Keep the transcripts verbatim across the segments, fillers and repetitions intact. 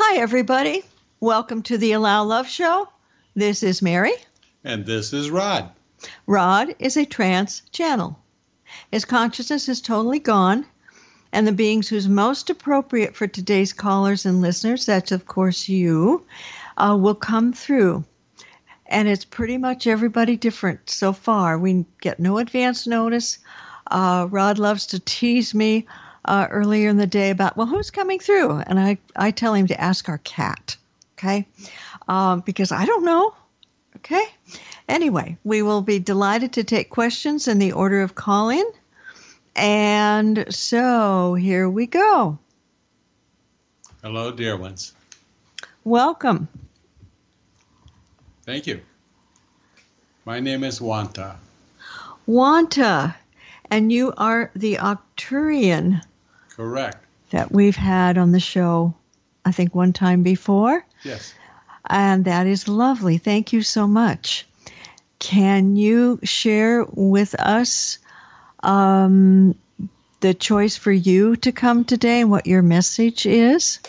Hi, everybody. Welcome to the Allow Love Show. This is Mary. And this is Rod. Rod is a trance channel. His consciousness is totally gone, and the beings who's most appropriate for today's callers and listeners, that's of course you, uh, will come through. And it's pretty much everybody different so far. We get no advance notice. Uh, Rod loves to tease me uh, earlier in the day about, well, who's coming through? And I, I tell him to ask our cat, okay? Um, because I don't know, okay? Anyway, we will be delighted to take questions in the order of call-in. And so here we go. Hello, dear ones. Welcome. Thank you. My name is Wanta. Wanta, and you are the Arcturian. Correct. That we've had on the show, I think, one time before. Yes. And that is lovely. Thank you so much. Can you share with us um, the choice for you to come today and what your message is?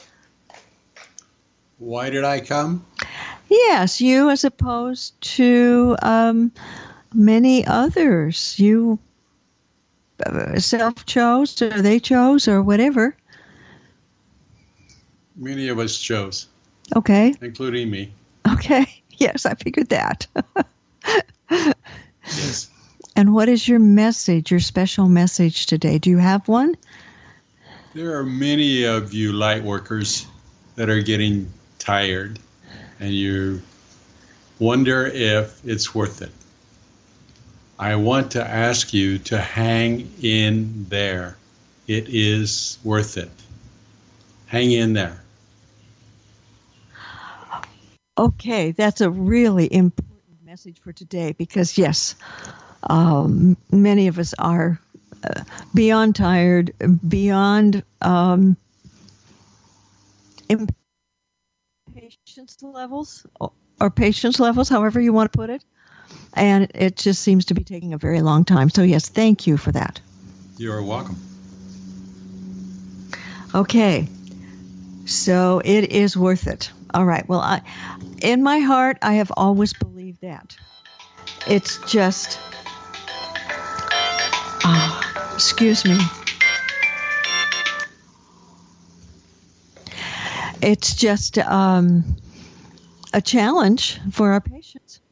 Why did I come? Yes, you as opposed to um, many others. You uh, self-chose, or they chose, or whatever. Many of us chose. Okay. Including me. Okay. Yes, I figured that. Yes. And what is your message, your special message today? Do you have one? There are many of you light workers that are getting tired, and you wonder if it's worth it. I want to ask you to hang in there. It is worth it. Hang in there. Okay, that's a really important message for today because, yes, um, many of us are uh, beyond tired, beyond um, impatience levels, or, or patience levels, however you want to put it. And it just seems to be taking a very long time. So, yes, thank you for that. You're welcome. Okay, so it is worth it. All right, well, I, in my heart, I have always believed that. It's just, oh, excuse me. It's just um, a challenge for our patients.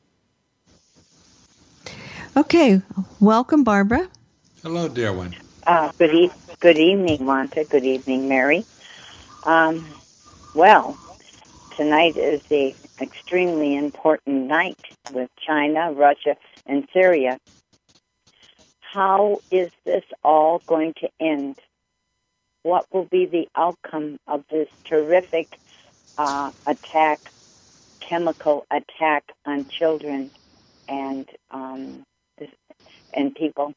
Okay, welcome, Barbara. Hello, dear one. Uh, good, e- good evening, Wanta. Good evening, Mary. Um, well, tonight is the extremely important night with China, Russia, and Syria. How is this all going to end? What will be the outcome of this terrific uh, attack, chemical attack on children and um, and people?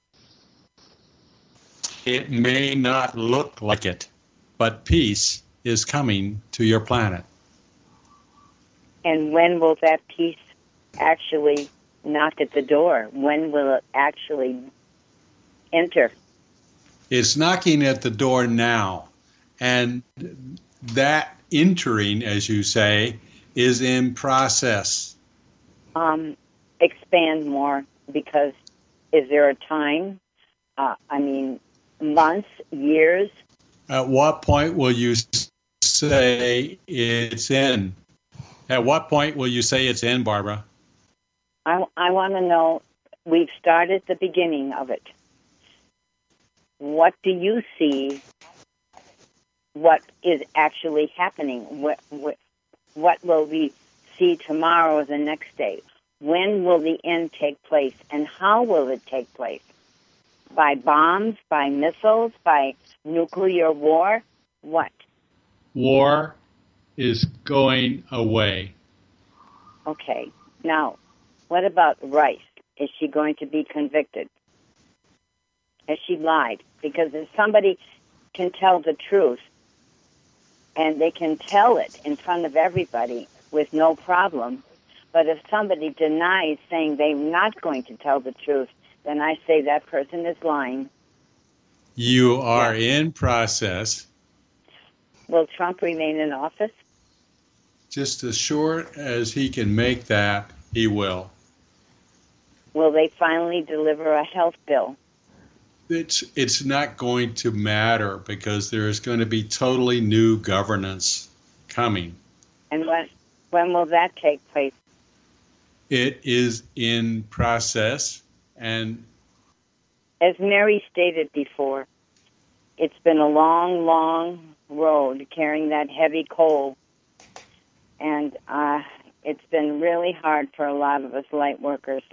It may not look like it, but peace is coming to your planet. And when will that peace actually knock at the door? When will it actually enter? It's knocking at the door now. And that entering, as you say, is in process. Um, expand more, because is there a time? Uh, I mean, months, years? At what point will you say it's in? At what point will you say it's in, Barbara? I, I want to know, we've started the beginning of it. What do you see? What is actually happening? What, what, what will we see tomorrow or the next day? When will the end take place, and how will it take place? By bombs, by missiles, by nuclear war? What? War is going away. Okay. Now, what about Rice? Is she going to be convicted? Has she lied? Because if somebody can tell the truth, and they can tell it in front of everybody with no problem, but if somebody denies, saying they're not going to tell the truth, then I say that person is lying. You are Yeah. in process. Will Trump remain in office? just as short as he can make that, he will. Will they finally deliver a health bill? It's it's not going to matter because there is going to be totally new governance coming. And when when will that take place? It is in process, and as Mary stated before, it's been a long, long road carrying that heavy coal, and uh, it's been really hard for a lot of us light workers.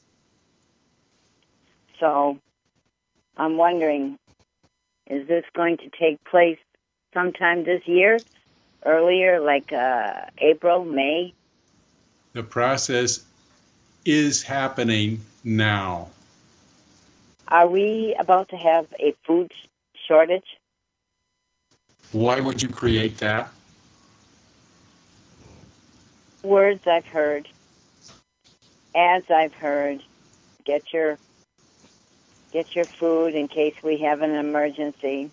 So I'm wondering, is this going to take place sometime this year, earlier, like uh, April, May? The process is happening now. Are we about to have a food shortage? Why would you create that? Words I've heard, ads I've heard, get your get your food in case we have an emergency,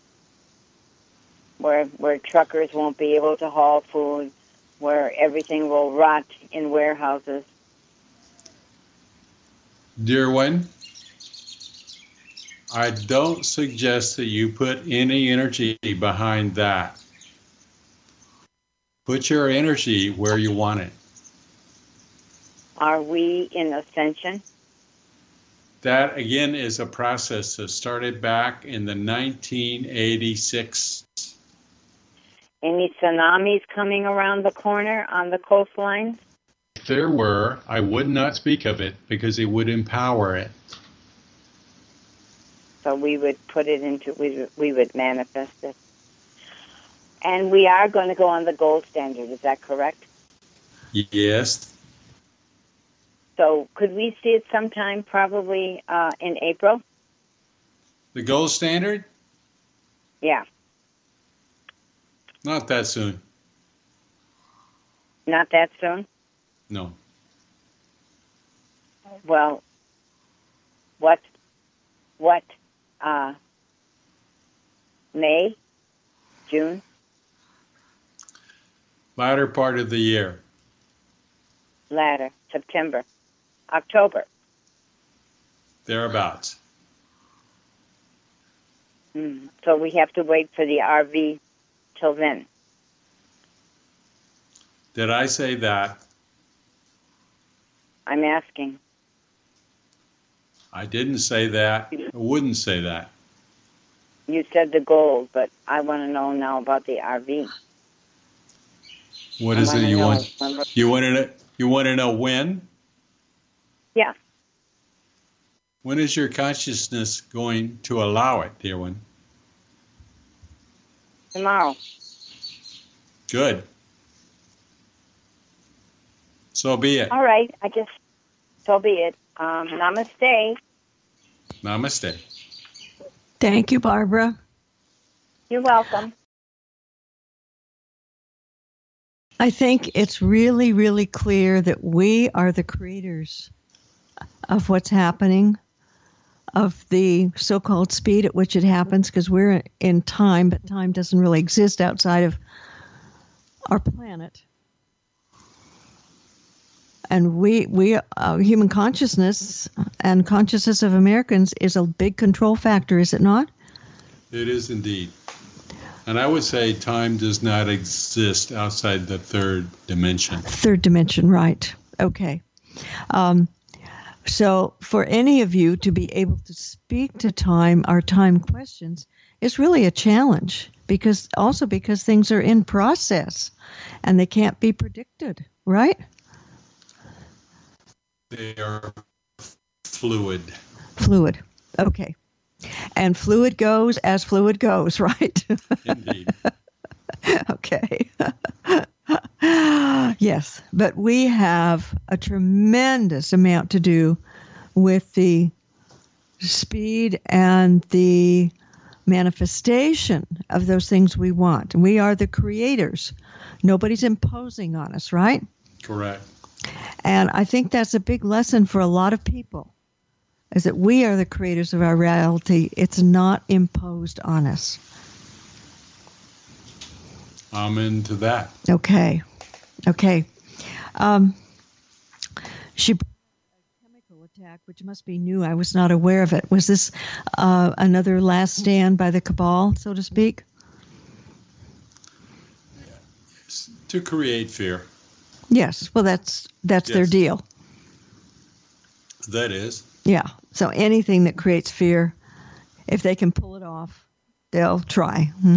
where where truckers won't be able to haul food, where everything will rot in warehouses. Dear one, I don't suggest that you put any energy behind that. Put your energy where you want it. Are we in ascension? That, again, is a process that started back in the nineteen eighty-six. Any tsunamis coming around the corner on the coastlines? If there were, I would not speak of it because it would empower it. So we would put it into, we would, we would manifest it. And we are going to go on the gold standard, is that correct? Yes. So could we see it sometime, probably uh, in April? The gold standard? Yeah. Not that soon. Not that soon? No. Well, what, what, uh, May, June? Latter part of the year. Latter, September, October. Thereabouts. Mm. So we have to wait for the R V till then. Did I say that? I'm asking. I didn't say that. I wouldn't say that. You said the gold, but I want to know now about the R V. What I is it wanna you know want? when we're- You want to know, you want to know when? Yeah, When is your consciousness going to allow it, dear one? tomorrow. Good. So be it. All right, I just, so be it. Um, namaste. Namaste. Thank you, Barbara. You're welcome. I think it's really, really clear that we are the creators of what's happening, of the so-called speed at which it happens, because we're in time, but time doesn't really exist outside of our planet. And we, we, uh, human consciousness and consciousness of Americans is a big control factor, is it not? It is indeed. And I would say time does not exist outside the third dimension. Third dimension, right. Okay. Um, so for any of you to be able to speak to time, our time questions, is really a challenge, because also because things are in process and they can't be predicted, right? They are fluid. Fluid. Okay. And fluid goes as fluid goes, right? Indeed. Okay. Yes, but we have a tremendous amount to do with the speed and the manifestation of those things we want. We are the creators. Nobody's imposing on us, right? Correct. And I think that's a big lesson for a lot of people, is that we are the creators of our reality. It's not imposed on us. I'm into that. Okay. Okay. Um, she brought up a chemical attack, which must be new. I was not aware of it. Was this uh, another last stand by the cabal, so to speak? To create fear. Yes. Well, that's that's Yes. their deal. That is. Yeah. So anything that creates fear, if they can pull it off, they'll try. Hmm?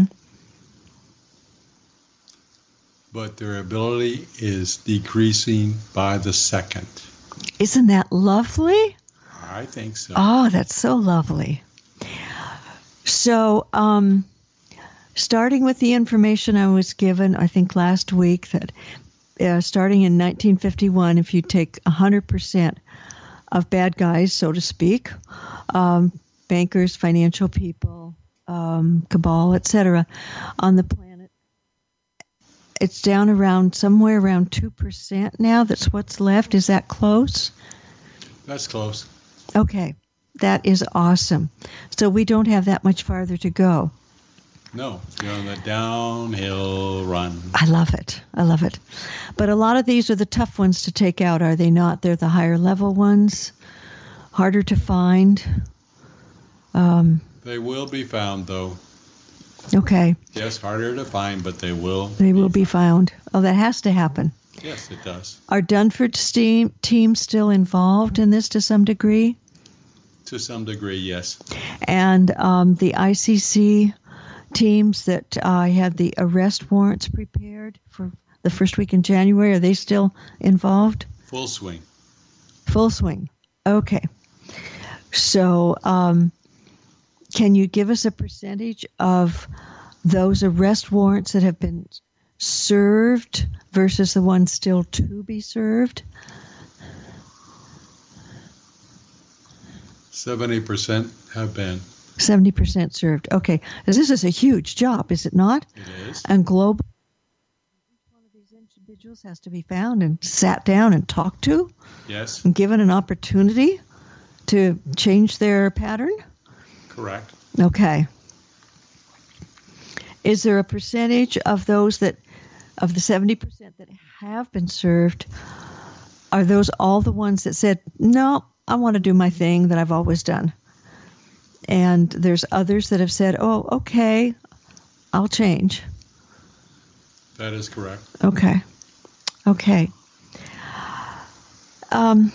But their ability is decreasing by the second. Isn't that lovely? I think so. Oh, that's so lovely. So, um, starting with the information I was given, I think last week, that uh, starting in nineteen fifty-one, if you take one hundred percent of bad guys, so to speak, um, bankers, financial people, um, cabal, et cetera, on the planet, it's down around somewhere around two percent now. That's what's left. Is that close? That's close. Okay. That is awesome. So we don't have that much farther to go. No, you're on the downhill run. I love it. I love it. But a lot of these are the tough ones to take out, are they not? They're the higher level ones, harder to find. Um, They will be found, though. okay. Yes, harder to find, but they will. They will be found. Oh, that has to happen. Yes, it does. Are Dunford's team, team still involved in this to some degree? To some degree, yes. And um, the I C C teams that uh, had the arrest warrants prepared for the first week in January, are they still involved? Full swing. Full swing. Okay. So um, can you give us a percentage of those arrest warrants that have been served versus the ones still to be served? seventy percent have been. seventy percent served. Okay. This is a huge job, is it not? It is. And global. Each one of these individuals has to be found and sat down and talked to Yes, and given an opportunity to change their pattern? correct. Okay. Is there a percentage of those that, of the seventy percent that have been served, are those all the ones that said, no, I want to do my thing that I've always done? And there's others that have said, oh, okay, I'll change. That is correct. Okay. Okay. Um,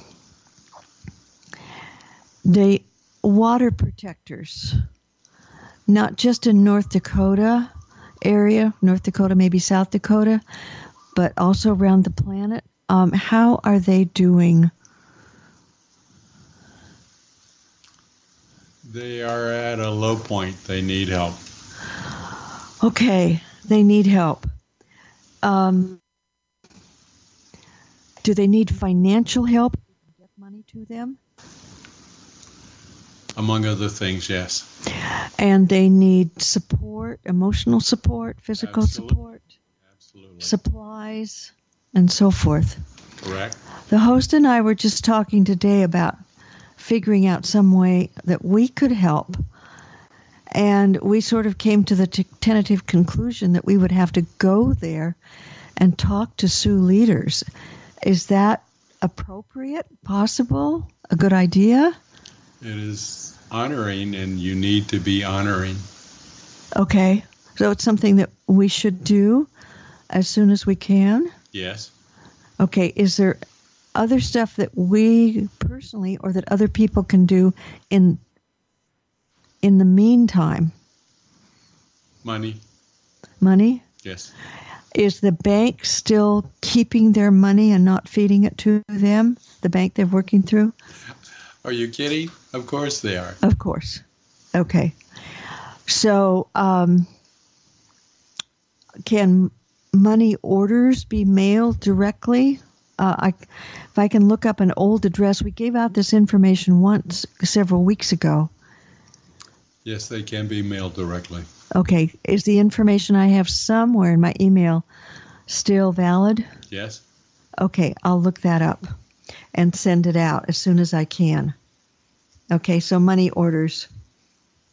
the water protectors, not just in North Dakota area, North Dakota, maybe South Dakota, but also around the planet, um, how are they doing? They are at a low point. They need help. Okay, they need help. Um, do they need financial help? Get money to them? Among other things, yes. And they need support, emotional support, physical Absolutely. support, Absolutely. supplies, and so forth. Correct. The host and I were just talking today about figuring out some way that we could help. And we sort of came to the t- tentative conclusion that we would have to go there and talk to Sioux leaders. Is that appropriate, possible, a good idea? It is honoring, and you need to be honoring. Okay. So it's something that we should do as soon as we can? Yes. Okay. Is there other stuff that we personally or that other people can do in in the meantime? Money. Money? Yes. Is the bank still keeping their money and not feeding it to them, the bank they're working through? Are you kidding? Of course they are. Of course. Okay. So um, can money orders be mailed directly? Uh, I, if I can look up an old address, we gave out this information once several weeks ago. Yes, they can be mailed directly. Okay. Is the information I have somewhere in my email still valid? Yes. Okay. I'll look that up and send it out as soon as I can. Okay. So money orders.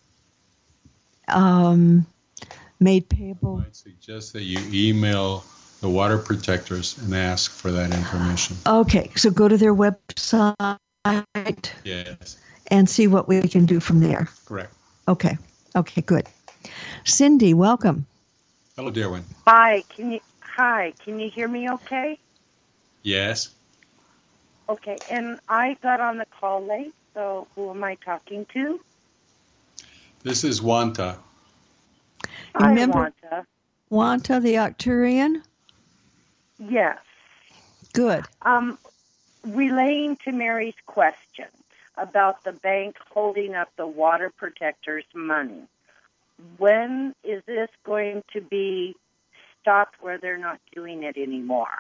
Um, made payable. I'd suggest that you email the water protectors and ask for that information. Okay, so go to their website Yes, and see what we can do from there. correct. Okay, okay, good. Cindy, welcome. Hello, dear one. Hi, can you hi, can you hear me okay? Yes, Okay, and I got on the call late, so who am I talking to? this is Wanta. Hi, Remember- Wanta. Wanta the Arcturian? Yes. Good. Um, relaying to Mary's question about the bank holding up the water protectors' money. When is this going to be stopped where they're not doing it anymore?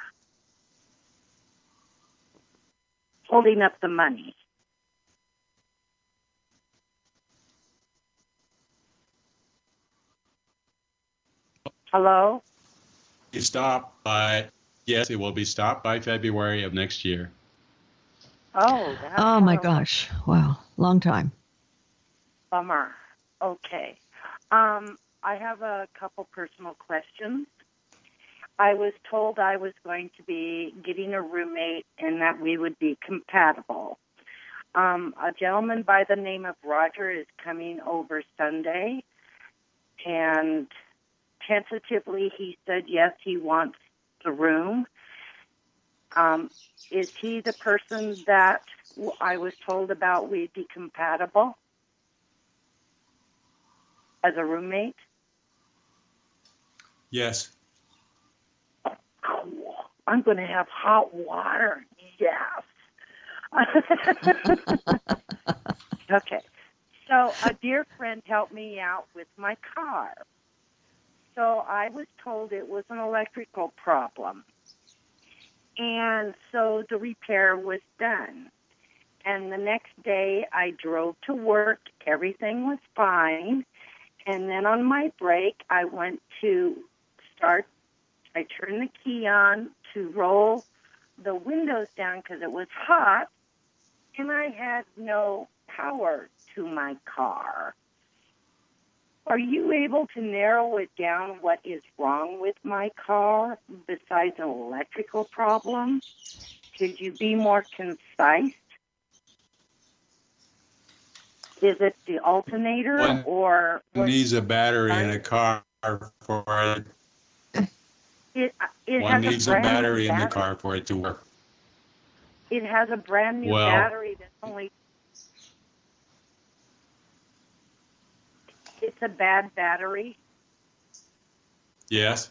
Holding up the money. Hello? Be stopped by, yes, it will be stopped by February of next year. Oh, that's Oh my a gosh. Wow. Long time. bummer. Okay. Um, I have a couple personal questions. I was told I was going to be getting a roommate and that we would be compatible. Um, a gentleman by the name of Roger is coming over Sunday, and tentatively he said yes, he wants the room. Um, is he the person that I was told about we'd be compatible as a roommate? Yes, Cool. I'm going to have hot water. Yes. Okay. So a dear friend helped me out with my car. So I was told it was an electrical problem. And so the repair was done. And the next day I drove to work. Everything was fine. And then on my break, I went to start, I turned the key on to roll the windows down because it was hot. And I had no power to my car. Are you able to narrow it down what is wrong with my car besides an electrical problem? Could you be more concise? Is it the alternator One or what? needs a battery in a car for it. It, it One has needs a, a brand new battery in the battery. car for it to work. It has a brand new Well- battery that's only. It's a bad battery. Yes,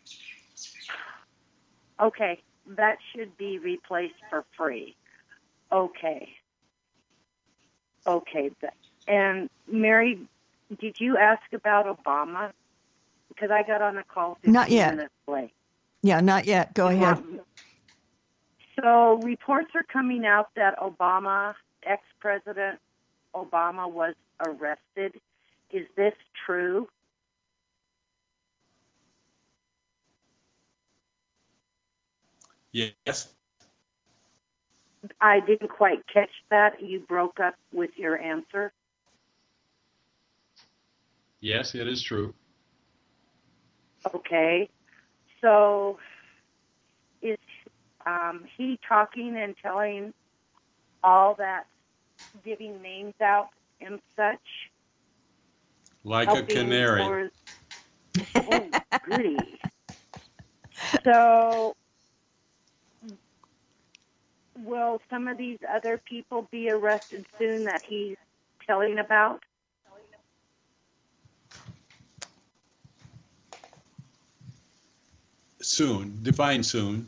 Okay, that should be replaced for free. Okay. Okay. th- And Mary, did you ask about Obama? Because I got on a call fifteen Not yet. minutes late. Yeah, not yet. Go ahead. So reports are coming out that Obama, ex-president Obama, was arrested. Is this true? yes, I didn't quite catch that. You broke up with your answer. yes, it is true. Okay. So is um, he talking and telling all that, giving names out and such? Like a helping canary. for- oh, goody. So will some of these other people be arrested soon that he's telling about? Soon, define soon.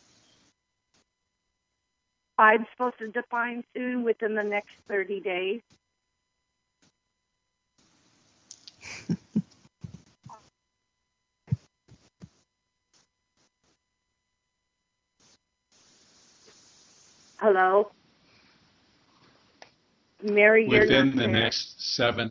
I'm supposed to define soon within the next thirty days. Hello? Mary, you're Within not the there. next seven.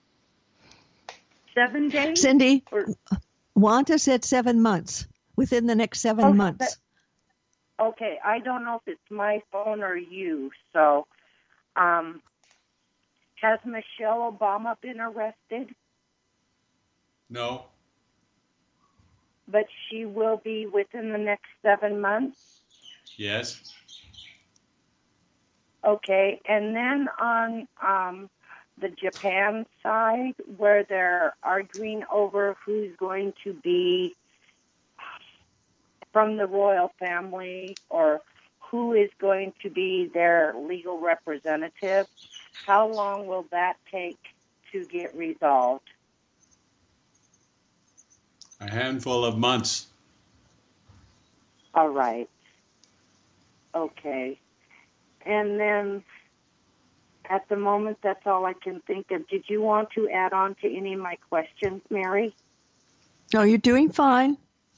Seven days? Cindy, Or- Wanta said seven months. Within the next seven Okay, months. Okay, I don't know if it's my phone or you. So, um, has Michelle Obama been arrested? No, but she will be within the next seven months? Yes. Okay, and then on um, the Japan side, where they're arguing over who's going to be from the royal family or who is going to be their legal representative, how long will that take to get resolved? A handful of months. All right. Okay. And then at the moment, that's all I can think of. Did you want to add on to any of my questions, Mary? No, you're doing fine.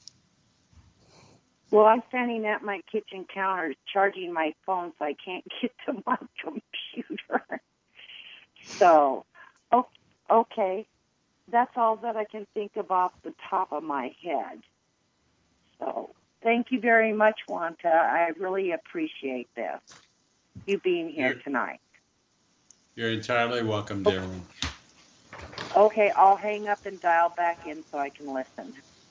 Well, I'm standing at my kitchen counter charging my phone, so I can't get to my computer. So, okay. That's all that I can think of off the top of my head. So, thank you very much, Wanta. I really appreciate this, you being here You're, tonight. You're entirely welcome, Darren. Okay, I'll hang up and dial back in so I can listen.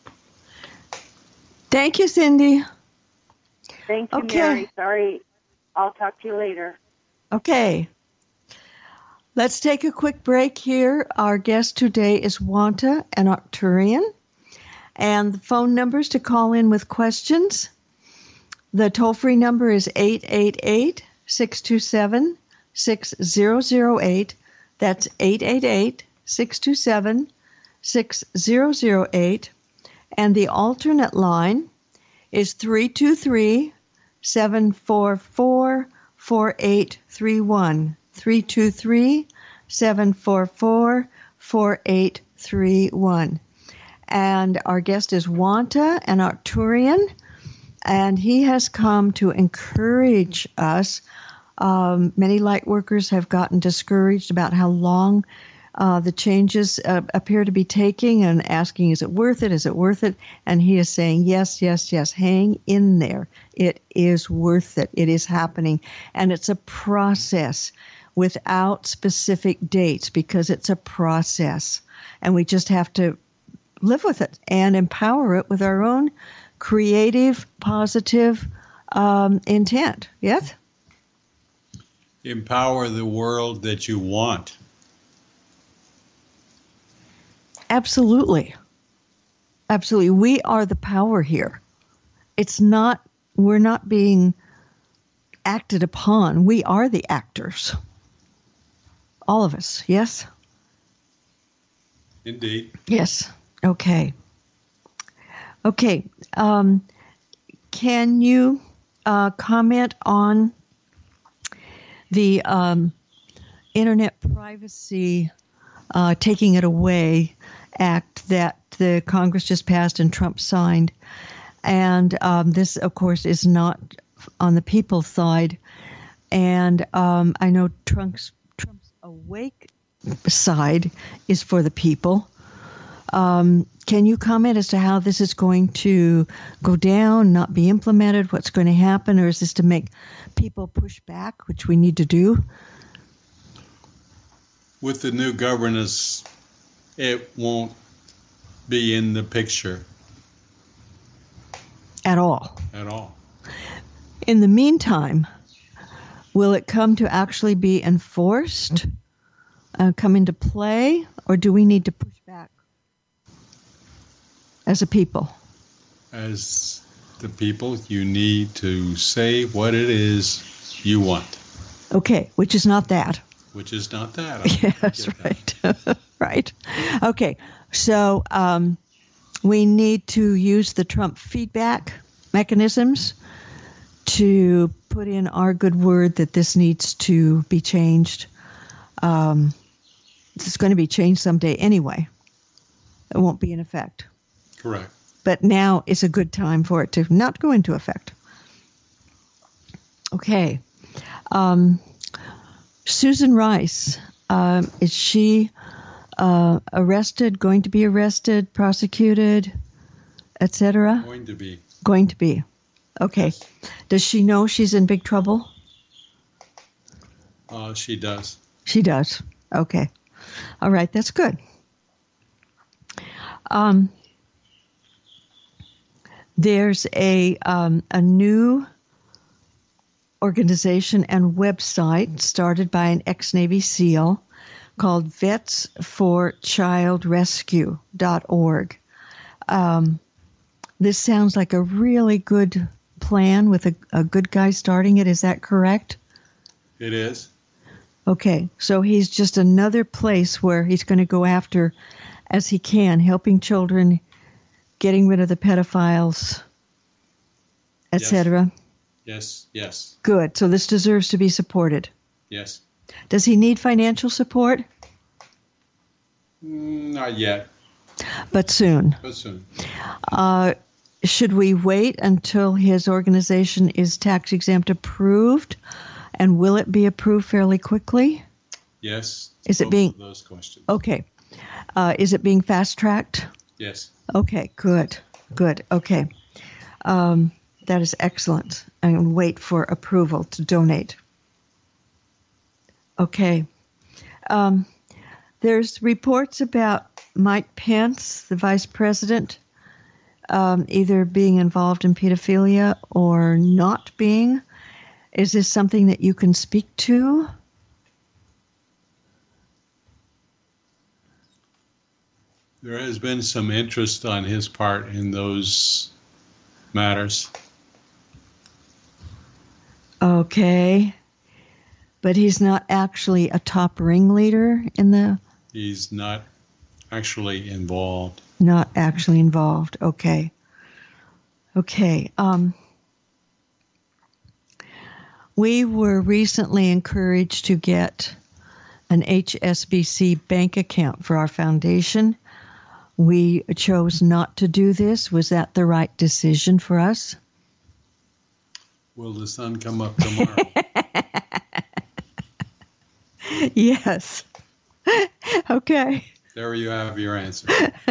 Thank you, Cindy. Thank you, Okay. Mary. Sorry. I'll talk to you later. Okay. Let's take a quick break here. Our guest today is Wanta, an Arcturian. And the phone numbers to call in with questions. The toll-free number is eight eight eight, six two seven, six zero zero eight. That's eight eight eight, six two seven, six zero zero eight. And the alternate line is three two three, seven four four, four eight three one. three two three, seven four four, four eight three one. And our guest is Wanta, an Arcturian, and he has come to encourage us. Um, many light workers have gotten discouraged about how long uh, the changes uh, appear to be taking and asking, is it worth it? Is it worth it? And he is saying, yes, yes, yes, hang in there. It is worth it. It is happening. And it's a process without specific dates because it's a process. And we just have to live with it and empower it with our own creative, positive um, intent. Yes? Empower the world that you want. Absolutely. Absolutely. We are the power here. It's not, we're not being acted upon. We are the actors. All of us. Yes? Indeed. Yes. Okay. Okay. Um, can you uh, comment on the um, Internet Privacy uh, Taking It Away Act that the Congress just passed and Trump signed? And um, this, of course, is not on the people's side. And um, I know Trump's, Trump's awake side is for the people. Um, can you comment as to how this is going to go down, not be implemented, what's going to happen, or is this to make people push back, which we need to do? With the new governance, it won't be in the picture At all. at all. In the meantime, will it come to actually be enforced, uh, come into play, or do we need to push back as a people? As the people, you need to say what it is you want, Okay, which is not that. which is not that. I Yes, get that. right. Right. Okay, so um, we need to use the Trump feedback mechanisms to put in our good word that this needs to be changed. Um, it's going to be changed someday anyway. It won't be in effect. Correct. But now is a good time for it to not go into effect. Okay. Um, Susan Rice, um, is she uh, arrested, going to be arrested, prosecuted, et cetera? Going to be. Going to be. Okay. Does she know she's in big trouble? Uh, she does. She does. Okay. All right. That's good. Um, there's a um, a new organization and website started by an ex-Navy SEAL called vets for child rescue dot org. Um, this sounds like a really good plan with a, a good guy starting it. Is that correct? It is. Okay, so he's just another place where he's going to go after, as he can, helping children, getting rid of the pedophiles, et cetera. Yes, yes, Good. So this deserves to be supported. yes. Does he need financial support? Mm, Not yet, But soon. but soon. Uh, should we wait until his organization is tax exempt approved? And will it be approved fairly quickly? Yes. Is it both being- of those questions? Okay. Uh, is it being fast tracked? Yes. Okay, good, good. Okay. Um, that is excellent. I'm going to wait for approval to donate. Okay. Um, there's reports about Mike Pence, the vice president, um, either being involved in pedophilia or not being. Is this something that you can speak to? There has been some interest on his part in those matters. Okay. But he's not actually a top ringleader in the, He's not actually involved. not actually involved. Okay. Okay. Um, we were recently encouraged to get an H S B C bank account for our foundation. We chose not to do this. Was that the right decision for us? Will the sun come up tomorrow? Yes. Okay. There you have your answer.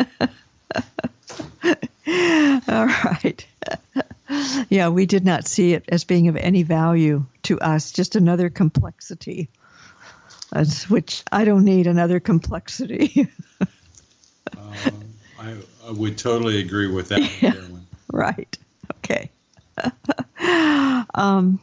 All right. Yeah, we did not see it as being of any value to us, just another complexity, That's, which I don't need another complexity. Um, I, I would totally agree with that, Yeah. Carolyn. Right. Okay. um,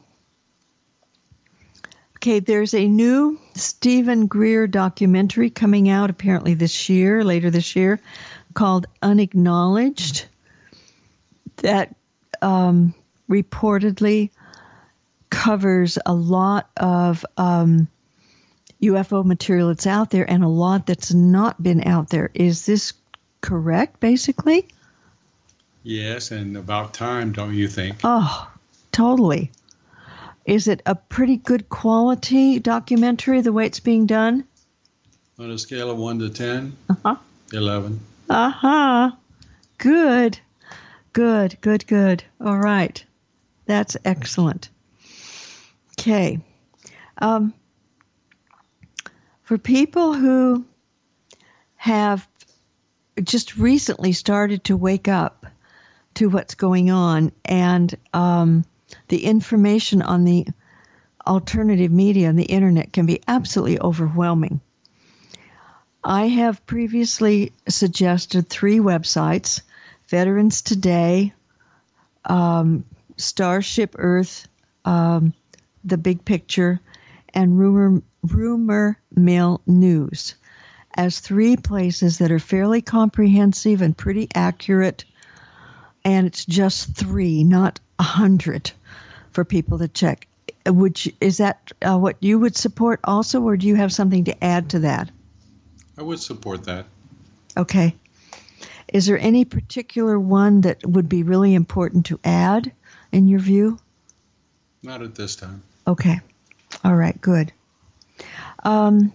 okay, there's a new Stephen Greer documentary coming out apparently this year, later this year, called Unacknowledged, that um, reportedly covers a lot of um, U F O material that's out there and a lot that's not been out there. Is this correct, basically? Yes, and about time, don't you think? Oh, totally. Is it a pretty good quality documentary, the way it's being done? On a scale of one to ten, Uh-huh. eleven. Uh-huh. Good. Good, good, good. All right. That's excellent. Okay. Um, for people who have just recently started to wake up to what's going on and um, the information on the alternative media and the internet can be absolutely overwhelming. I have previously suggested three websites: Veterans Today, um, Starship Earth, um, The Big Picture, and Rumor, Rumor Mill News, as three places that are fairly comprehensive and pretty accurate. And it's just three, not a hundred, for people to check. Would you, is that uh, what you would support also, or do you have something to add to that? I would support that. Okay. Is there any particular one that would be really important to add, in your view? Not at this time. Okay. All right, good. Um,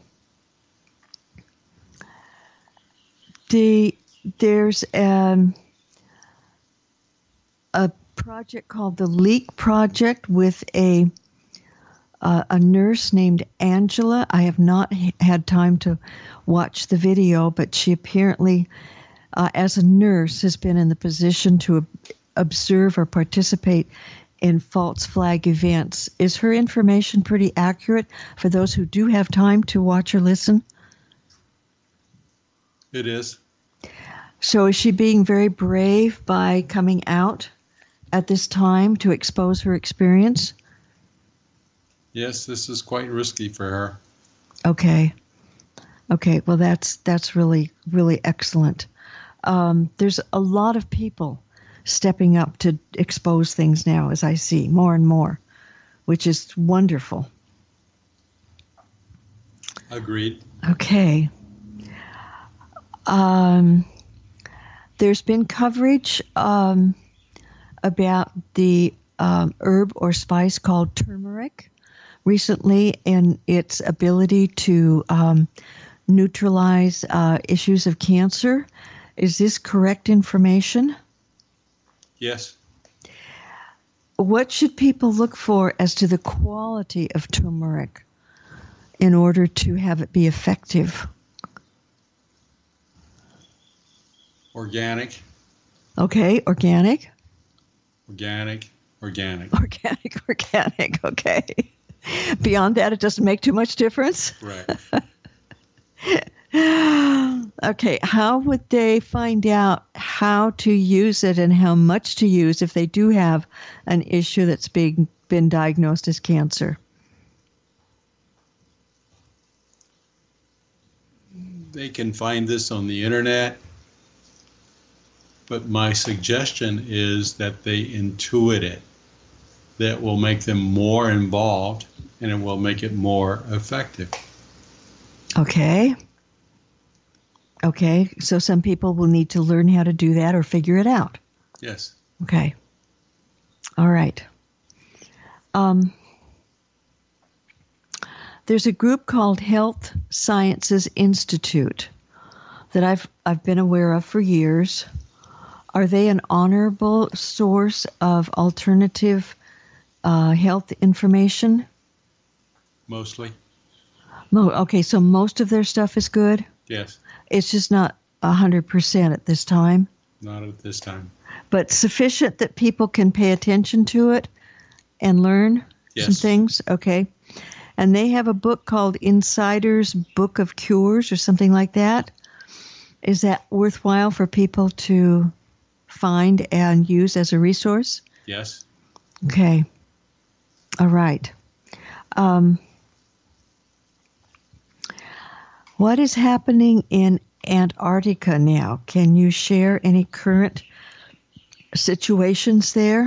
the there's um, a project called the Leak Project with a uh, a nurse named Angela. I have not h- had time to watch the video, but she apparently, uh, as a nurse, has been in the position to ob- observe or participate in false flag events. Is her information pretty accurate for those who do have time to watch or listen? It is. So is she being very brave by coming out at this time to expose her experience? Yes, this is quite risky for her. Okay. Okay, well, that's that's really, really excellent. Um, there's a lot of people stepping up to expose things now, as I see, more and more, which is wonderful. Agreed. Okay. Um, there's been coverage um, about the um, herb or spice called turmeric recently and its ability to um, neutralize uh, issues of cancer. Is this correct information? Yes. What should people look for as to the quality of turmeric in order to have it be effective? Organic, Okay, organic. organic, organic. Organic, organic, okay. Beyond that, it doesn't make too much difference? Right. Okay, how would they find out how to use it and how much to use if they do have an issue that's being been diagnosed as cancer? They can find this on the internet, but my suggestion is that they intuit it. That will make them more involved and it will make it more effective. Okay. Okay, so some people will need to learn how to do that or figure it out. Yes. Okay. All right. Um, there's a group called Health Sciences Institute that I've I've been aware of for years. Are they an honorable source of alternative uh, health information? Mostly. Mo- okay, so most of their stuff is good? Yes. It's just not one hundred percent at this time? Not at this time. But sufficient that people can pay attention to it and learn Yes. some things? Okay. And they have a book called Insider's Book of Cures or something like that. Is that worthwhile for people to find and use as a resource? Yes. Okay. All right. Um, what is happening in Antarctica now? Can you share any current situations there?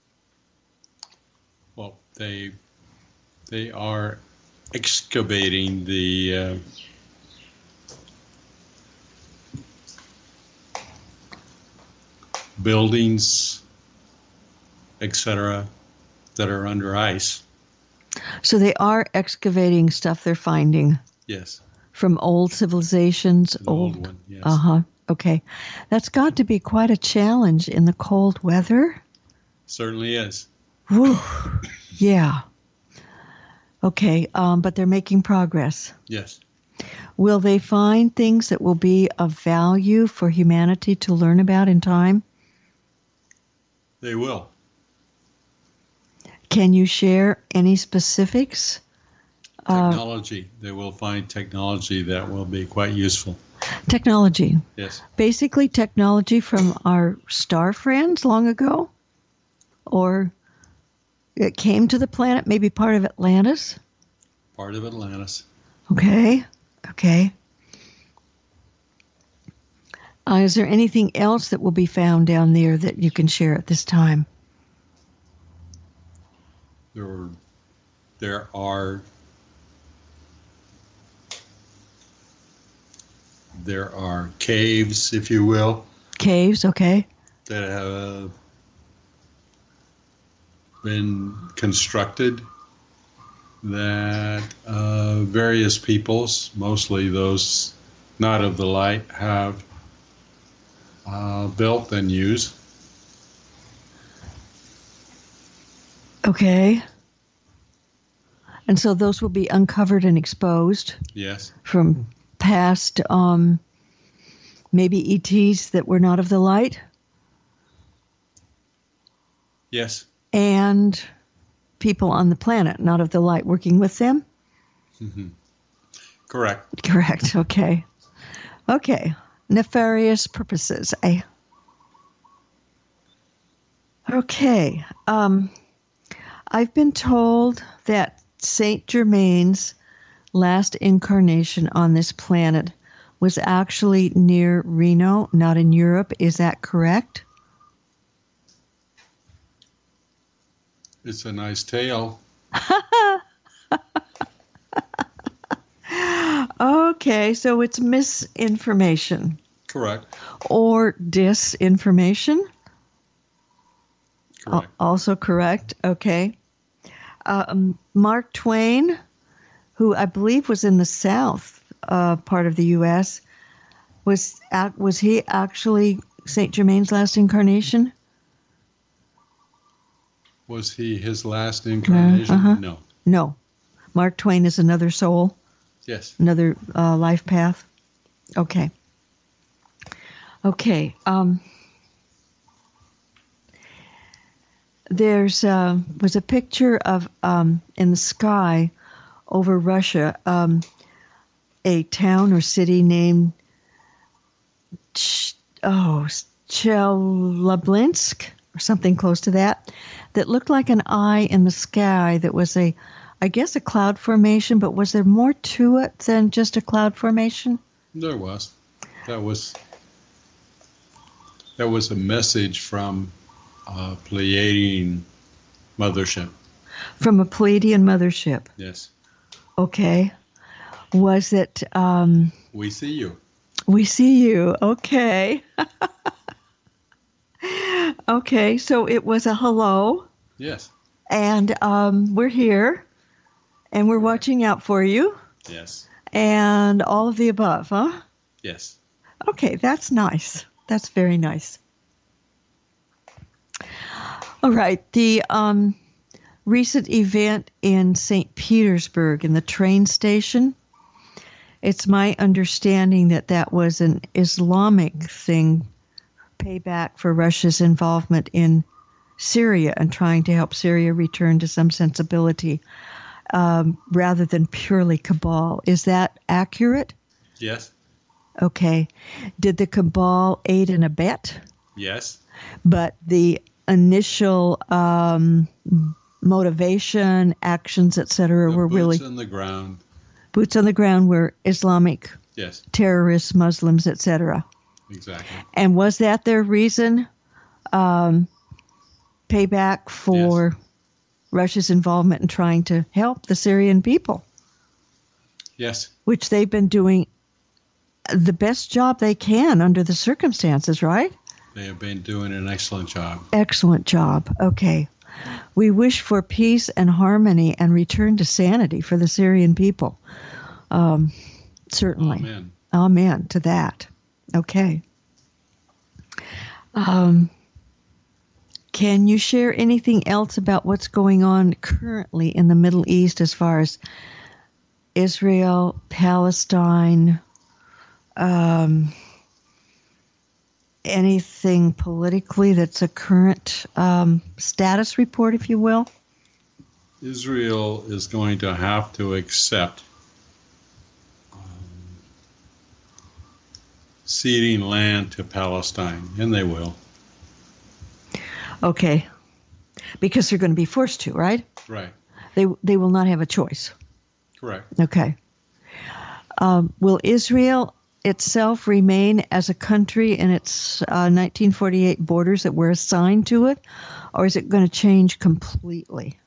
Well, they they are excavating the uh, buildings, et cetera, that are under ice. So they are excavating stuff they're finding Yes. from old civilizations. The old one, yes. Uh-huh. Okay. That's got to be quite a challenge in the cold weather. Certainly is. Whew. Yeah. Okay, um, but they're making progress. Yes. Will they find things that will be of value for humanity to learn about in time? They will. Can you share any specifics? Uh, Technology. They will find technology that will be quite useful. technology. Yes. Basically technology from our star friends long ago? Or it came to the planet, maybe part of Atlantis? Part of Atlantis. Okay, okay. Uh, is there anything else that will be found down there that you can share at this time? There are, there are there are caves, if you will, Caves, okay. that have been constructed that uh, various peoples, mostly those not of the light, have uh, built and used. Okay. And so those will be uncovered and exposed Yes. from past, um, maybe E Ts that were not of the light Yes. and people on the planet not of the light working with them? Mm-hmm. Correct. Correct. Okay. Okay. Nefarious purposes. I. Okay. Um, I've been told that Saint Germain's last incarnation on this planet was actually near Reno, not in Europe. Is that correct? It's a nice tale. Okay, so it's misinformation Correct. or disinformation. Correct. Al- Also correct. Okay. Um, Mark Twain, who I believe was in the South uh, part of the U S, was ac- was he actually Saint Germain's last incarnation? Was he his last incarnation? uh-huh. No. No. Mark Twain is another soul, Yes. another uh, life path. Okay. Okay. Um, there's uh, was a picture of um, in the sky over Russia, um, a town or city named Ch- oh Chelyabinsk or something close to that, that looked like an eye in the sky. That was a, I guess, a cloud formation. But was there more to it than just a cloud formation? There was. That was. That was a message from a Pleiadian mothership. From a Pleiadian mothership. Yes. Okay. Was it? Um, We see you. we see you. Okay. Okay. So it was a hello, Yes. and um, we're here, and we're watching out for you, Yes. and all of the above, huh? Yes. Okay, that's nice. That's very nice. All right. The um, recent event in Saint Petersburg in the train station, it's my understanding that that was an Islamic thing, payback for Russia's involvement in Syria and trying to help Syria return to some sensibility um, rather than purely cabal. Is that accurate? Yes. Okay. Did the cabal aid and abet? Yes. But the initial um, motivation, actions, et cetera, The were boots really on the ground. boots on the ground were Islamic Yes. terrorists, Muslims, et cetera. Exactly. And was that their reason? Um, payback for Yes. Russia's involvement in trying to help the Syrian people, Yes. which they've been doing the best job they can under the circumstances, right? They have been doing an excellent job. Excellent job. Okay. We wish for peace and harmony and return to sanity for the Syrian people. Um, certainly. Amen. Amen to that. Okay. Um, can you share anything else about what's going on currently in the Middle East as far as Israel, Palestine, um, anything politically that's a current um, status report, if you will? Israel is going to have to accept um, ceding land to Palestine, and they will. Okay. Because they're going to be forced to, right? Right. They they will not have a choice. Correct. Okay. Um, will Israel itself remain as a country in its uh, nineteen forty-eight borders that were assigned to it, or is it going to change completely?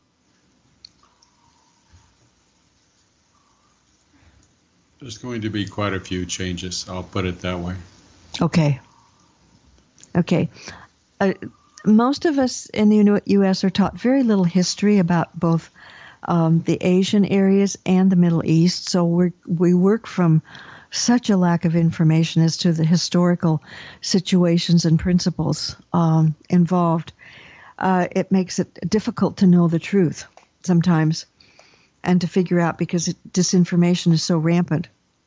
There's going to be quite a few changes. I'll put it that way. Okay. Okay. Uh, most of us in the U S are taught very little history about both um, the Asian areas and the Middle East, so we we work from such a lack of information as to the historical situations and principles um, involved. Uh, it makes it difficult to know the truth sometimes and to figure out because it, disinformation is so rampant.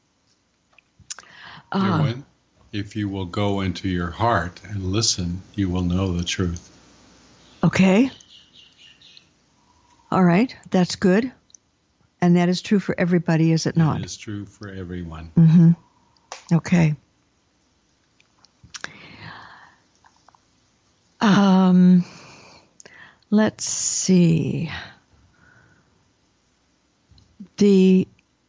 Uh, Erwin, if you will go into your heart and listen, you will know the truth. Okay. All right. That's good. And that is true for everybody, is it not? It is true for everyone. Mm-hmm. Okay. Um, let's see. The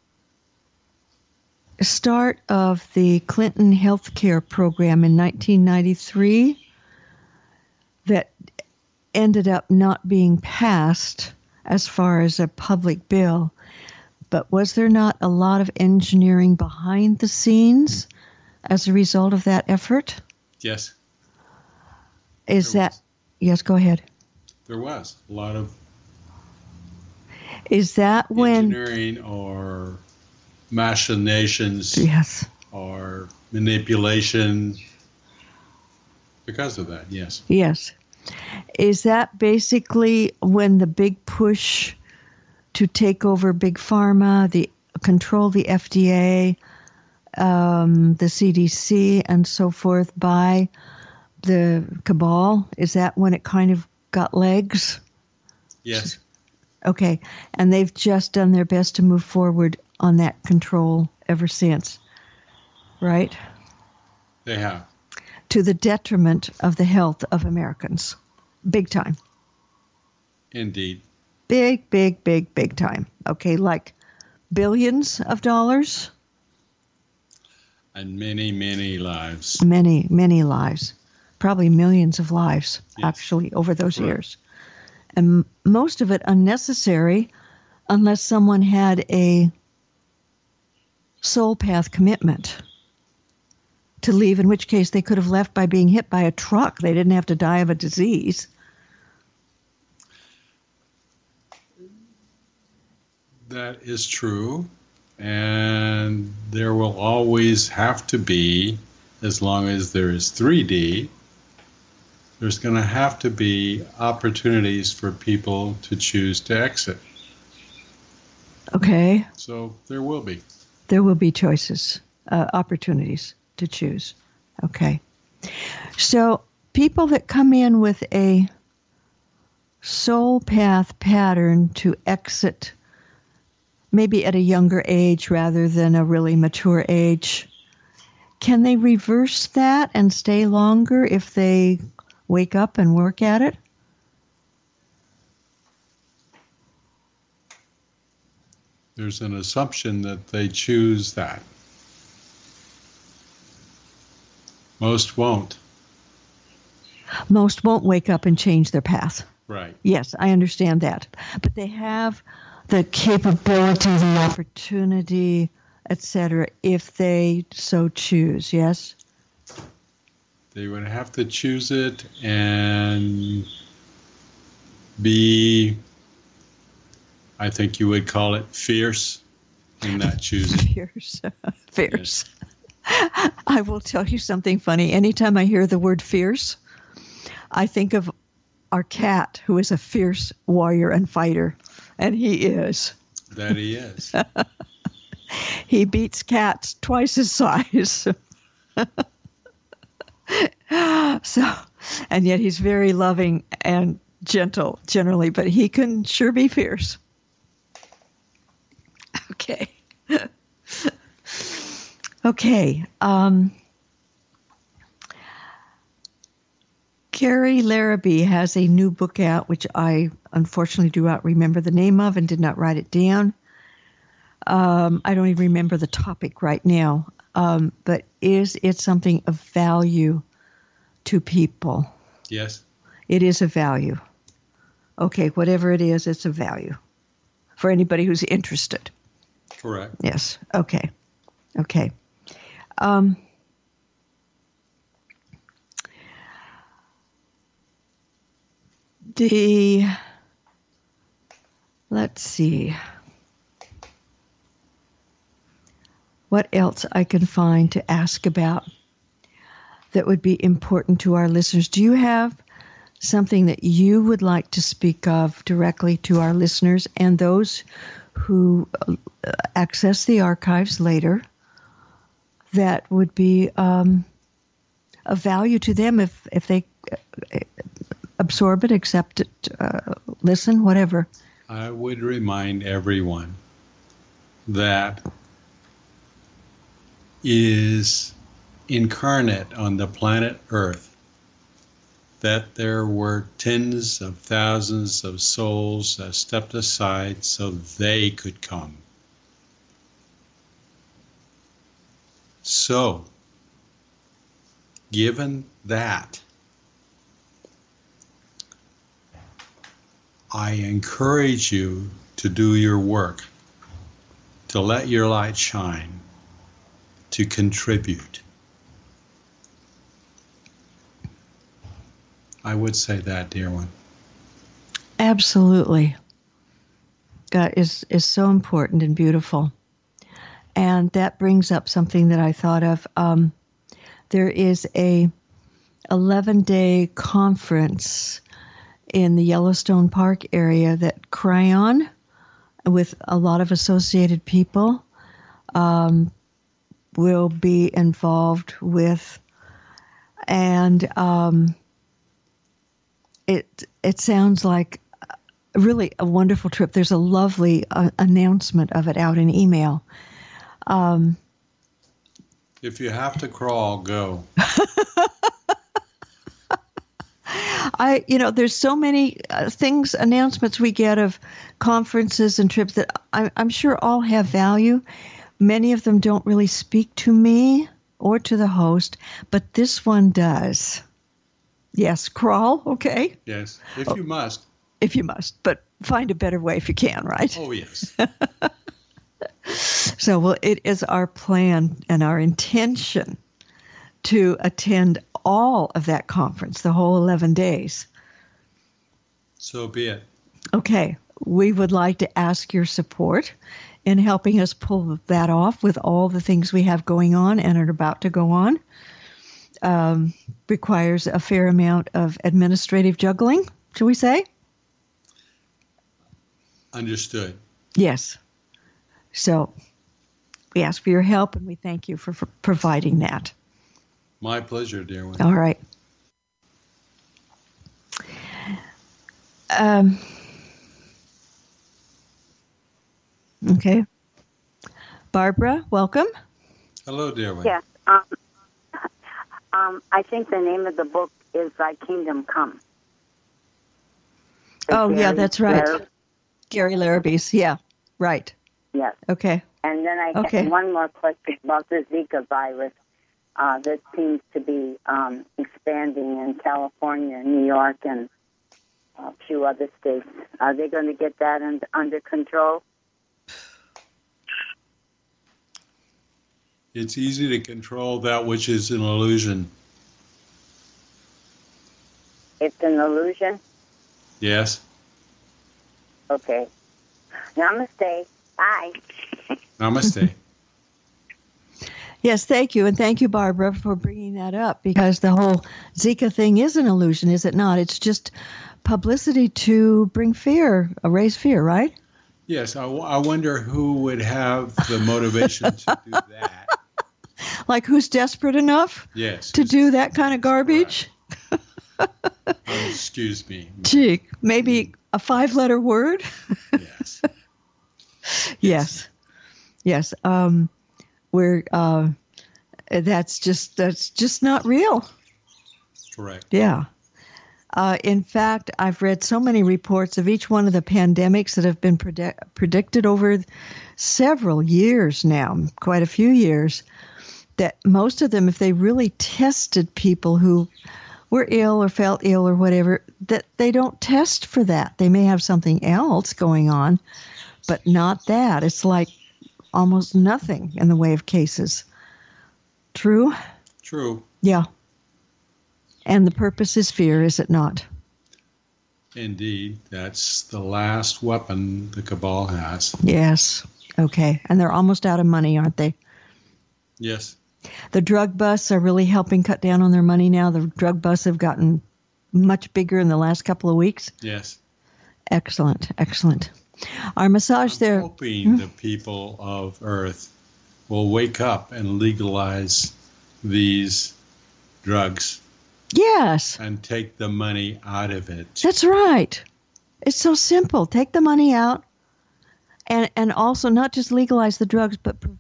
start of the Clinton health care program in nineteen ninety-three that ended up not being passed as far as a public bill. But was there not a lot of engineering behind the scenes as a result of that effort? Yes. Is There that, was. yes, go ahead. There was a lot of Is that when, engineering or machinations yes, or manipulation because of that, yes. yes. Is that basically when the big push to take over Big Pharma, the control the F D A, um, the C D C, and so forth by the cabal? Is that when it kind of got legs? Yes. Okay, and they've just done their best to move forward on that control ever since, right? They have. To the detriment of the health of Americans. Big time. Indeed. Big, big, big, big time. Okay, like billions of dollars? And many, many lives. Many, many lives. Probably millions of lives, Yes. actually, over those Right. years. And most of it unnecessary unless someone had a soul path commitment to leave, in which case they could have left by being hit by a truck. They didn't have to die of a disease. That is true. And there will always have to be, as long as there is three D, there's going to have to be opportunities for people to choose to exit. Okay, So there will be. there will be choices, uh, opportunities to choose. Okay. So people that come in with a soul path pattern to exit maybe at a younger age rather than a really mature age, can they reverse that and stay longer if they wake up and work at it? There's an assumption that they choose that. Most won't. Most won't wake up and change their path. Right. Yes, I understand that. But they have the capability, the opportunity, et cetera, if they so choose, yes? They would have to choose it and be, I think you would call it, fierce in that choosing. Fierce. Fierce. I will tell you something funny. Anytime I hear the word fierce, I think of our cat, who is a fierce warrior and fighter. And he is. That he is. He beats cats twice his size. So, and yet he's very loving and gentle generally, but he can sure be fierce. Okay. Okay. Um, Carrie Larrabee has a new book out, which I unfortunately do not remember the name of and did not write it down. Um, I don't even remember the topic right now. Um, but is it something of value to people? Yes. It is a value. Okay, whatever it is, it's a value for anybody who's interested. Correct. Yes. Okay. Okay. Um, the, let's see. What else I can find to ask about that would be important to our listeners? Do you have something that you would like to speak of directly to our listeners and those who access the archives later that would be um, of value to them if, if they absorb it, accept it, uh, listen, whatever? I would remind everyone that is incarnate on the planet Earth that there were tens of thousands of souls that stepped aside so they could come. So, given that, I encourage you to do your work, to let your light shine, to contribute. I would say that, dear one. Absolutely. God is, is so important and beautiful. And that brings up something that I thought of. Um, there is a eleven-day conference in the Yellowstone Park area that Cryon, with a lot of associated people, um, will be involved with. And um, it it sounds like really a wonderful trip. There's a lovely uh, announcement of it out in email. Um, if you have to crawl, go. I, you know, there's so many uh, things, announcements we get of conferences and trips that I, I'm sure all have value. Many of them don't really speak to me or to the host, but this one does. Yes, crawl, okay? Yes, if you oh, must. If you must, but find a better way if you can, right? Oh, yes. So, well, it is our plan and our intention to attend all of that conference, the whole eleven days. So be it. Okay. We would like to ask your support in helping us pull that off with all the things we have going on and are about to go on. Um, requires a fair amount of administrative juggling, shall we say? Understood. Yes. So we ask for your help, and we thank you for, for providing that. My pleasure, dear one. All right. Um, okay. Barbara, welcome. Hello, dear one. Yes. Um, um, I think the name of the book is Thy Kingdom Come. Oh, Gary yeah, that's right. Larrabee. Gary Larrabee's. Yeah, right. Yes. Okay. And then I Okay. have one more question about the Zika virus uh, that seems to be um, expanding in California, New York, and a few other states. Are they going to get that un- under control? It's easy to control that which is an illusion. It's an illusion? Yes. Okay. Namaste. Bye. Namaste. Yes, thank you. And thank you, Barbara, for bringing that up, because the whole Zika thing is an illusion, is it not? It's just publicity to bring fear, uh, raise fear, right? Yes, I, w- I wonder who would have the motivation to do that. Like, who's desperate enough Yes. to do that kind of garbage? Um, excuse me. Gee, maybe a five-letter word? Yes. Yes. Yes. Um, we're, uh, that's just, that's just not real. Correct. Yeah. Uh, in fact, I've read so many reports of each one of the pandemics that have been predict- predicted over several years now, quite a few years, that most of them, if they really tested people who were ill or felt ill or whatever, that they don't test for that. They may have something else going on, but not that. It's like almost nothing in the way of cases. True? True. Yeah. And the purpose is fear, is it not? Indeed. That's the last weapon the cabal has. Yes. Okay. And they're almost out of money, aren't they? Yes. The drug busts are really helping cut down on their money now. The drug busts have gotten much bigger in the last couple of weeks. Yes. Excellent. Excellent. Our massage I'm there. hoping Hmm? the people of Earth will wake up and legalize these drugs Yes. and take the money out of it. That's right. It's so simple. Take the money out, and and also not just legalize the drugs, but provide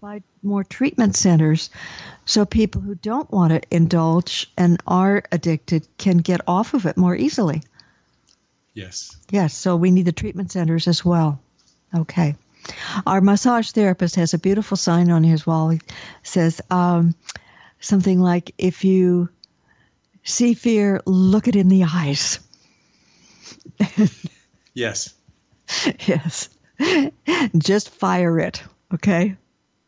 more treatment centers so people who don't want to indulge and are addicted can get off of it more easily. Yes. Yes, so we need the treatment centers as well. Okay. Our massage therapist has a beautiful sign on his wall. It says um, something like, if you see fear, look it in the eyes. Yes. Yes. Just fire it, okay?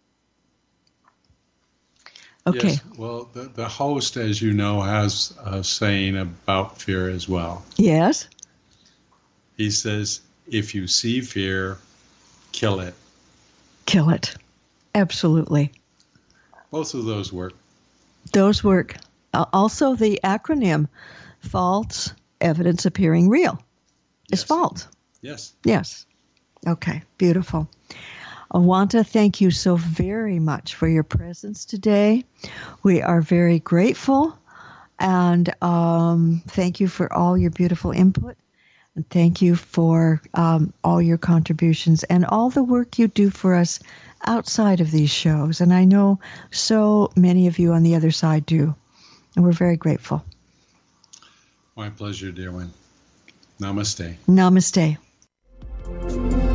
Okay. Yes. Well, the, the host, as you know, has a saying about fear as well. Yes. He says, if you see fear, kill it. Kill it. Absolutely. Both of those work. Those work. Uh, also, the acronym false evidence appearing real is Yes. false. Yes. Yes. Okay. Beautiful. Awanta, thank you so very much for your presence today. We are very grateful, and um, thank you for all your beautiful input. And thank you for um, all your contributions and all the work you do for us outside of these shows. And I know so many of you on the other side do. And we're very grateful. My pleasure, dear one. Namaste. Namaste.